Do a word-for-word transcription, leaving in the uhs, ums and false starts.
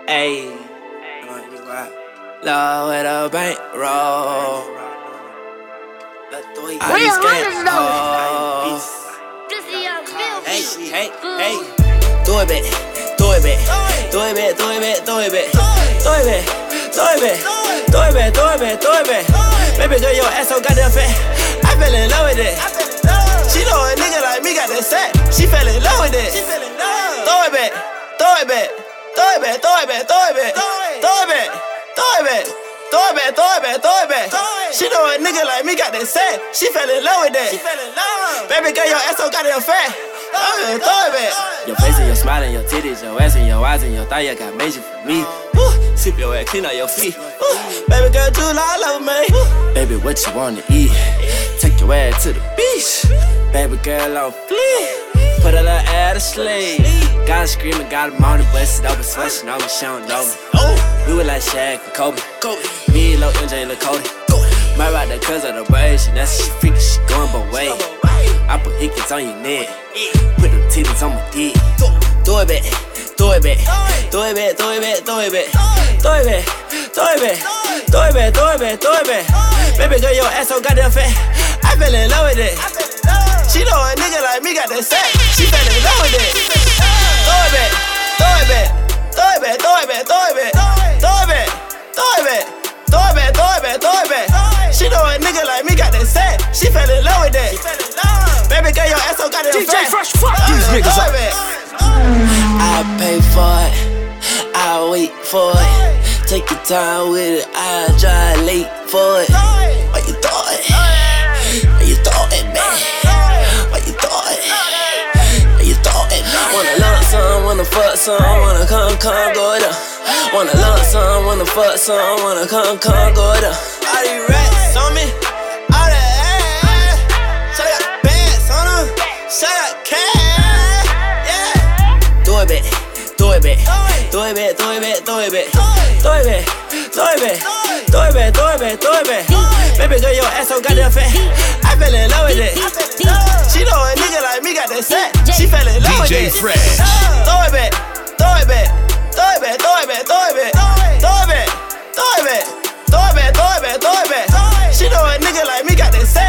Ayy, love with a bankroll. Real runners though. Hey, hey, hey. Do it back, do it back, do it back, do it back, do it back, do it back, do it back, do it back, do it back, do it back. Baby girl, your ass so goddamn fat. I fell in love with it. She know a nigga like me got that set. She fell in love with it. Throw it back, throw it back, throw it back, throw it back, throw it back, throw it back, throw it back. Throw it back, throw it back, throw it back. She know a nigga like me got that set. She fell in love with that. Baby girl, your ass so goddamn fat. Throw it, throw it back. Your face and your smile and your titties, your ass and your eyes and your thigh, you got major for me. Woo. Sip your ass, clean up your feet. Woo. Baby girl, do all over me. Woo. Baby, what you wanna eat? Take your ass to the beach. Baby girl on fleek. Put a little ass to sleep. Got her screaming, got her moaning, busted open, switching on me, she don't know me. We were like Shaq and Kobe. Me, Lil M J, Lil Cody. My ride that cuz of the braid, she nasty, she freaky, she going both ways. I put hickeys on your neck, put them titties on my dick. Throw it back, throw it back, throw it back, throw it back, throw it back, throw it back, throw it back, throw it back, throw it back, throw it back. Baby girl, your ass so goddamn fat. I fell in love with it. She know a nigga like me got that set. She fell in love with it. Throw it back, throw it back, throw it back, throw it back, throw it back, throw it back, throw it back, throw it back, throw it back, throw it back. She know a nigga like me got that set. She fell in love with that. Baby girl, your ass so goddamn fat. D J Fresh, fuck these niggas up. I pay for it, I wait for it. Take your time with it, I drive late for it. Why you thought it? Why you thought it, man? Why you thought it? Why you thought it, man? Wanna love some, wanna fuck some, wanna come, come, go it up. Wanna love some, wanna fuck some, wanna come, come, go it up. All these rats on me, all that ass. So they got bands on them, so they got cash, yeah. Throw it back, throw it back, throw it back, throw it back, throw it back, throw it back, throw it back, throw it back, throw it back, throw it back. Baby girl, your ass so goddamn fat. I fell in love with it. She know a nigga like me got that set. She fell in love with it. D J Fresh. Throw it back, throw it back, throw it back, throw it back, throw it back, throw it back, throw it back, throw it back, throw it back, throw it back. She know a nigga like me got that set.